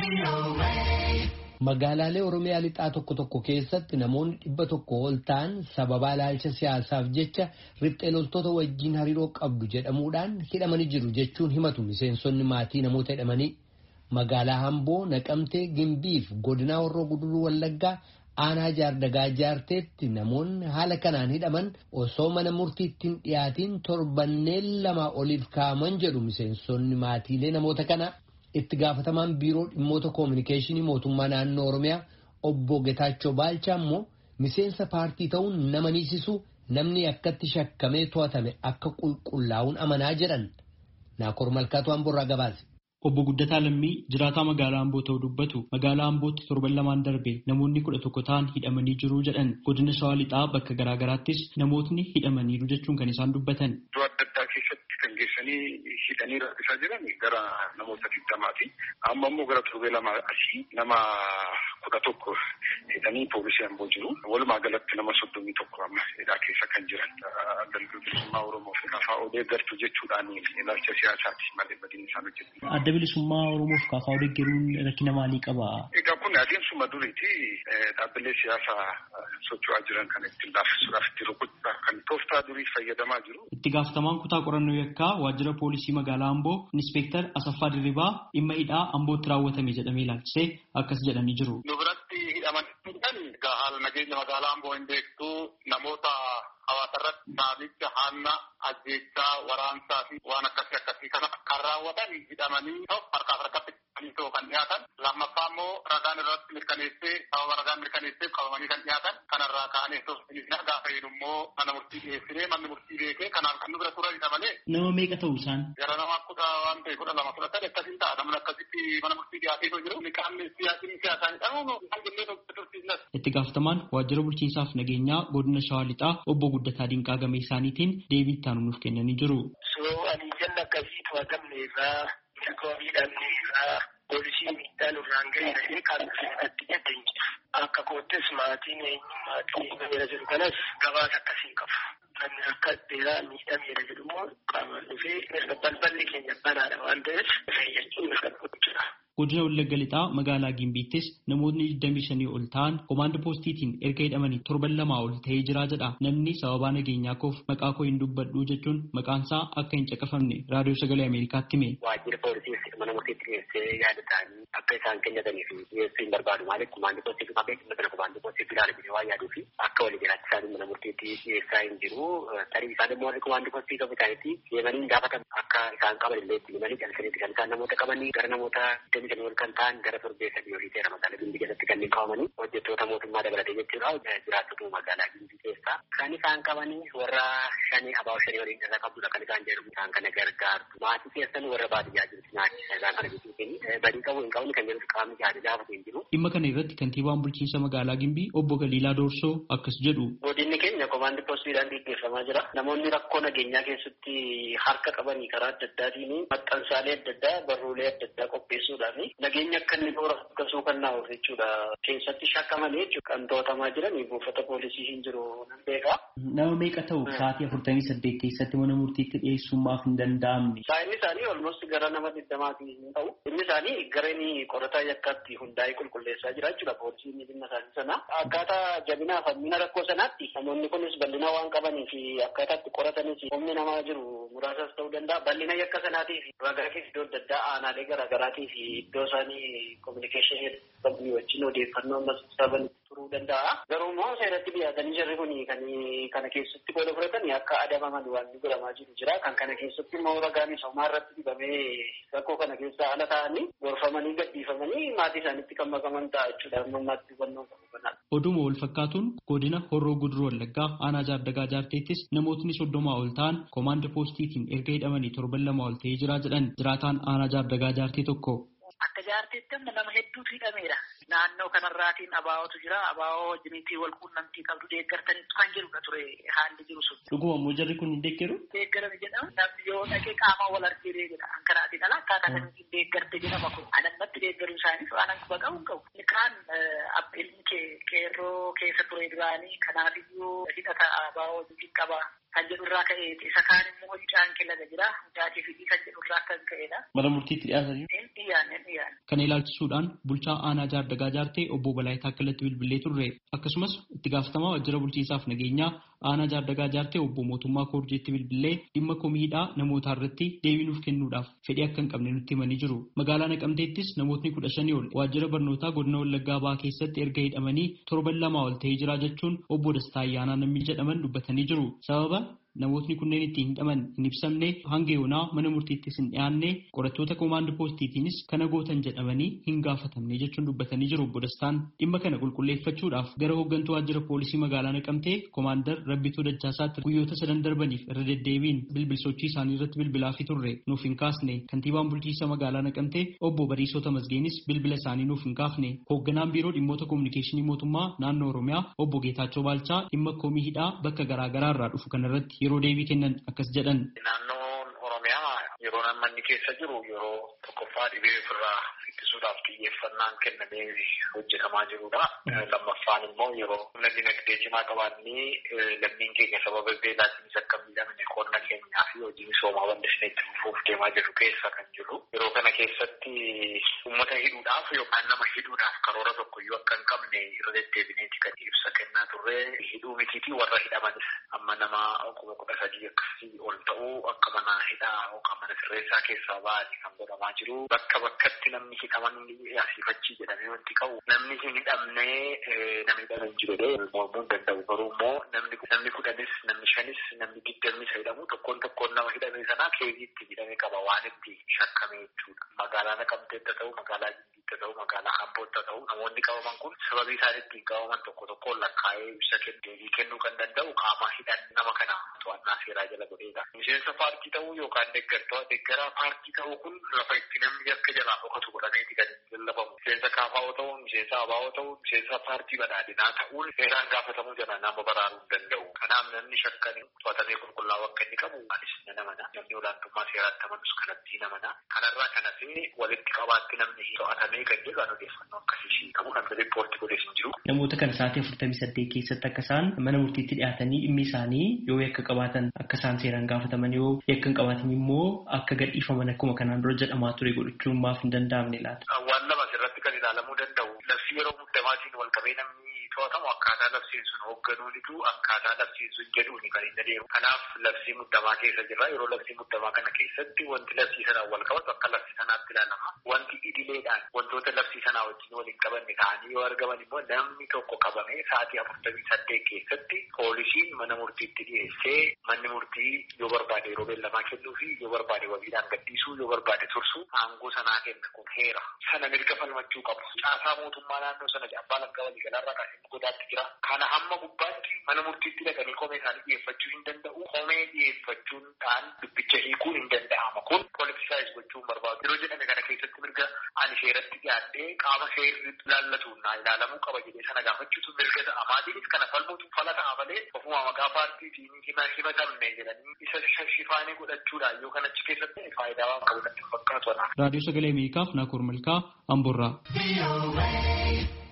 Magaalaalee Oromiyaa lixaa tokko keessatti namoonni 100 ol ta'an sababa ilaalcha siyaasaaf jecha riphxee loltoota wajjin hariiroo qabdu jedhamuudhaan hidhamanii jiru jechuun himatu miseensonni maatii namoota hidhamanii. Magaalaa Amboo, Naqamtee, Gimbii fi godina Horroo Guduruu Wallaggaa aanaa Jaardagaa Jaarteetti namoonni haala kanaan hidhaman osoo mana murtiitti hin dhiyaatiin torbanneen 2 oliif kaa'aman jedhu miseensonni maatiilee namoota kana. Itti gaafatamaan biiroo dhimmoota koominikeeshinii mootummaa naannoo Oromiyaa obbo Getaachoo Baalchaa immoo miseensa paartii ta'uun nama niisisu namni akkatti shakkamee to'atame akka qulqullaa'uun amanaa jedhan. Naakoor Malkaatu Amboorraa gabaase. Obbo Guddataa Lammii jiraataa magaalaa Amboo ta'uu dubbatu. Magaalaa Ambootti torban 2 darbe namoonni 11 ta'an hidhamanii jiru jedhan. Godina Shawaa Lixaa bakka garaa garaattis namootni hidhamaniiru jechuun kan isaan dubbatan. Hidhanii rakkisaa jiran gara namoota 20ti. Amma immoo gara torbee 2 asii nama 11 hidhanii poolisii Amboo jiru. Walumaa galatti nama 31 amma hidhaa keessa kan jiran. Adda bilisummaa Oromoo fi KFO deeggartu jechuudhaan ilaalcha siyaasaati malee badii isaan hojjetu. Adda bilisummaa Oromoo fi KFO deeggaruun rakkina maalii qaba? Egaa kun adeemsuma duriiti dhaabbilee siyaasaa socho'aa jiran kan ittiin laaffisuudhaaf itti rukutuudhaaf kan tooftaa durii fayyadamaa jiru. Itti gaafatamaan kutaa qorannoo yakkaa waajjira poolisii magaalaa Amboo Inspektar Asaffaa Dirribaa dhimma hidhaa Ambootti raawwatame jedhamee ilaalchisee akkas jedhanii jiru. Nu biratti hidhaman haala nageenya magaalaa Amboo hin beektu namoota hawaasa irratti saamicha hanna ajjeechaa waraansaa fi waan akkasii kana kan raawwatan hidhamanii harkatti kan dhiyaatan. Lammaffaa immoo ragaan irratti mirkaneessee sababa ragaan mirkaneessee qabamanii kan dhiyaatan kanarraa ka'anii gaafa jedhu immoo mana murtii dhiyeessinee manni murtii beekee kanaaf kan nu bira turan hidhamanii. Nama meeqa ta'u isaan? Gara nama 10 waan ta'e 12 fudhatan akkasiin ta'a. Namni akkasitti mana murtii dhiyaatee jiru. Qaamni siyaasaan hidhamu kan jennee tursiisnas. Itti gaafatamaan waajjira bulchiinsaaf nageenyaa godina Shawaa Lixaa obbo Guddataa Dinqaa Gamee isaaniitiin deebii itti aanu nuuf kennanii jiru. Ani janna akkasii to'atamne irraa mirga miidhamne irraa poolisii miidhaan irraan ga'e kan irratti jedhan akka koottes maatiin miidhamee jiru kanas gabaasa akkasii qabu. Namni akka dheeraa miidhamee jiru immoo qaamaan dhufee mirga balballi keenya banaadha waan ta'eef fayyachuun mirga jira. Godina Wallagga Lixaa magaalaa Gimbiittis namoonni 25 ol ta'an komaanda poostiitiin erga hidhamanii torban 2 ol ta'ee jira jedha. Namni sababaa nageenyaa koof maqaa koo hin dubbadhu jechuun maqaansaa akka hin caqafamne raadiyoo sagalee Ameerikaatti hime. Waajjira poolisii mana murtiitti dhiyeessee yaada ta'anii akka isaan kennatanii fi dhiyeessuu hin barbaadu maaliif komaanda poostii dhufaa beekumsa kana komaanda poostii ilaala jedhee waan yaaduu fi akka walii jiraatti isaanii mana murtiitti dhiyeessaa hin jiru. Tarii isaan immoo warri komaanda poostii qabu isaaniitti deemanii gaafatan akka isaan qaban illee itti himanii calsaniitti kan isaan namoota qabanii gara namoota kan ta'an gara torbee 3 olii ta'e magaalaa Gimbii keessatti kanneen qabamanii hojjettoota mootummaa dabalatee jechuudha. Jiraattota magaalaa Gimbii keessaa kan isaan qabanii warra 5 abaa 5 waliin irra qabdudha kan isaan jedhamu isaan kana gargaartu. Maatii keessan warra baadiyyaa jiru nyaachisa isaan kana jechuun badii qabu hin qabne kan jedhu qaamni yaada gaafatu hin jiru. Dhimma kana irratti kantiibaan bulchiinsa magaalaa Gimbii obbo Galiilaa Doorsoo akkas jedhu. Godinni keenya komaandi poostiidhaan gaggeeffamaa jira. Namoonni rakkoo nageenyaa keessatti harka qabanii karaa adda addaatiin maxxansaalee adda addaa barruulee adda addaa qopheessuudhaan nageenya akka inni toora akkasuu kan naa'uuf jechuudha. Keessatti shakkamanii jechuudha kan to'atamaa jiran buufata poolisii hin jiru nan beekaa. Nama meeqa ta'u sa'aatii 48 keessatti mana murtiitti dhiyeessumaaf hin danda'amne. Saayinni isaanii olmost gara nama 20 hin ta'u. Inni isaanii gara inni qorataa yakkaatti hundaa'ee qulqulleessaa jira jechuudha poolisiin dhimma isaanii sana. Akkaataa jabinaa fi hammina rakkoo sanaatti namoonni kunis bal'ina waan qabanii fi akkaataa itti qoratanis humni namaa jiru muraasas ta'uu danda'a. Bal'ina yakka sanaatii fi ragaa keessa iddoo adda addaa aanaalee garaa garaatii fi iddoo isaanii kominikeeshinii qabanii wajjin odeeffannoo ammas saban turuu danda'a. Garuu immoo seeratti dhiyaatanii jirri kun kana keessatti qooda fudhatanii akka adabaman waan godhamaa jiru jira. Kan kana keessatti immoo ragaan misoomaa irratti dibamee rakkoo kana keessaa ala ta'anii gorfamanii gadhiifamanii maatii isaaniitti kan makaman ta'a jechuudha. Ammaatti hubannoo qabu kanadha. Oduma wal fakkaatuun godina Horroo Guduruu Wallaggaa aanaa Jaardagaa Jaarteettis namootni 30 ol ta'an komaanda poostiitiin erga hidhamanii torban 2 ol ta'ee jira jedhan jiraataan aanaa Jaardagaa Jaartee tokko. Akka jaarteetti amma nama hedduutu hidhameera. Naannoo kanarraatiin abaa'ootu jira. Abaa'oo wajjiniitii wal quunnamtii qabdu deeggartaniitu kan jirudha ture haalli jiru sun. Dhuguma immoo jarri kun hin deeggaru? Deeggarame jedhama. Namni yoo dhaqee qaama wal argee jedha. Ankaraatiin ala akkaataa kamiin deeggarte jedhama kun. Anamatti deeggaruu isaaniif waan akka qabu qabu. Kaan ilmi qeerroo keessa ture duraanii kanaafiyyu hidhata abaa'oo wajjin qaba. Kan jedhu irraa ka'eeti. Isa kaan immoo mucaan kilaga jira. Mucaatii fi kan jedhu irraa kan ka'edha. Mana murtiitti dhiyaatanii? Dhiyaanne. Kana ilaalchisuudhaan bulchaa aanaa Jaardagaa Jaartee obbo Balaayitaa Akkilatti bilbilee turre. Akkasumas itti gaafatamaa waajjira bulchiinsaaf nageenyaa aanaa Jaardagaa Jaartee obbo Mootummaa Koorjeetti bilbilee dhimma komiidhaa namootaa irratti deebii nuuf kennuudhaaf fedhii akka hin qabne nutti himanii jiru. Magaalaa Naqamteettis namootni 15 ol waajjira barnootaa godina Wallaggaa Bahaa keessatti erga hidhamanii torban 2 ol ta'ee jira jechuun obbo Dastaa Ayyaanaa namni jedhaman dubbatanii jiru. Sababa namootni kunneen ittiin hidhaman hin ibsamne hanga yoonaa mana murtiittis hin dhiyaanne qorattoota koomaand poostiitiinis kana gootan jedhamanii hin gaafatamne jechuun dubbatanii jiru. Obbo Dastaan dhimma kana qulqulleeffachuudhaaf gara hooggantuu waajjira poolisii magaalaa Naqamtee koomaandar Rabbituu Dachaasaatti guyyoota 7 darbaniif irra deddeebiin bilbilsochii isaanii irratti bilbilaafi turre nuuf hin kaasne. Kantiibaan bulchiinsa magaalaa Naqamtee obbo Bariisoo Tamasgeenis bilbila isaanii nuuf hin kaafne. Hoogganaan biiroo dhimmoota kominikeeshinii mootummaa naannoo Oromiyaa obbo Geetaachoo Baalchaa dhimma komii hidhaa bakka garaagaraa irraa dhufu kanarratti yeroo deebii kennan akkas jedhan. Naannoon Oromiyaa yeroo namni keessa jiru yeroo tokkoffaa dhibee ofirraa ittisuudhaaf xiyyeeffannaan kennamee hojjetamaa jirudha. Lammaffaan immoo yeroo humna dinagdee cimaa qabaannee lammiin keenya sababa beelaatiinis akka miidhamne qonna keenyaa fi hojii misoomaa bal'isnee itti fufuuf deemaa jiru keessa kan jiru. Yeroo kana keessatti uummata hidhuudhaaf yookaan nama hidhuudhaaf karoora tokkoyyuu akka hin qabne irra deddeebineeti kan ibsa kennaa turre. Hidhuu mitiitii warra hidhamanis amma nama 13,000 akkasii ol ta'uu akka mana hidhaa yookaan mana sirreessaa keessaa ba'anii kan godhamaa jiru. Bakka bakkatti namni hidhaman asiifachii jedhamee wanti qabu namni hin hidhamnee namni hidhamee hin jiru mormuu hin danda'u. Garuu immoo namni 10 namni 5 namni 20 hidhamu tokkoon nama hidhamee sanaa keeziitti hidhamee qaba waan itti shakkamee jechuudha. Magaalaa Naqamteetti ta'u magaalaa Gimbiitti ta'u magaalaa Ambootti ta'u namoonni qabaman kun sababii isaan ittiin qabaman tokkoon lakkaa'ee ibsa deebii kennuu kan danda'u qaama hidhan nama kana to'annaa seeraa jala godheedha. Miseensa paartii ta'uu yookaan deeggaraa paartii ta'uu kun lafa itti namni akka jalaa dhokatu godhameeti kan lallabamu. Miseensa KFO ta'uu, miseensa ABO ta'uu, miseensa paartii badhaadhinaa ta'uun seeraan gaafatamuu jala nama baraaruu hin danda'u. Kanaaf namni shakkan to'atamee qulqullaa'u akka inni qabu anis ni amana. Namni olaantummaa seeraatti amanus kanatti ni amana. Kanarraa kanatti walitti qabaatti namni to'atamee kan jedhu odeeffannoo akkasii qabu kan riippoortii godhees hin jiru. Namoota kana sa'aatii 48 keessatti akka isaan mana murtiitti dhiyaatanii dhimmi isaanii yoo yakka qabaatan akka isaan seeraan gaafataman yoo yakka hin qabaatan immoo akka gadhiifaman akkuma kanaan dura jedhamaa ture godhachuun maaf hin danda'amne laata? Waan lama asirratti kan ilaalamuu danda'u. Labsii yeroo muddamaatiin wal qabee namni to'atamu akkaataa labsiin sun hoogganuunitu akkaataa labsiin sun jedhuuni kan inni adeemu. Kanaaf labsii muddamaa keessa jirra. Yeroo labsii muddamaa kana keessatti wanti labsii sanaan wal qabatu akka labsii sanaatti ilaalama. Wanti idileedhaan wantoota labsii sanaa wajjin waliin qabanne ta'anii yoo argaman immoo namni tokko qabamee sa'aatii 48 keessatti poolisiin mana murtiitti dhiyeessee manni murtii yoo barbaade yeroo beellamaa kennuu fi yoo barbaade wabiidhaan gadhiisuu yoo barbaade tursuu aangoo sanaa kenna kun heera. Sana mirga falmachuu qabu. Caasaa mootummaa naannoo sana abbaa alangaa waliigalaarraa kaasee godaatti jira. Kana hamma gubbaatti mana murtiitti dhaqanii komee isaanii dhiyeeffachuu hin danda'u. Komee dhiyeeffachuudhaan dubbicha hiikuun hin danda'ama. Kun poolitisaayis gochuun barbaadu. Yeroo jedhame kana keessatti mirga ani seeratti dhiyaadhee qaama seerri ilaallatuun naa ilaalamuu qaba jedhee sana gaafachuutu mirga ta'a. Maatiinis kana falmuutu fala ta'a malee ofuma maqaa paartiitiin himatamne jedhanii isa shifaanii godhachuudhaan yoo kana achi keessatti faayidaa waan qabu natti fakkaatu. Raadiyoo Sagalee Ameerikaaf Naakoor Malkaa Amboorraa.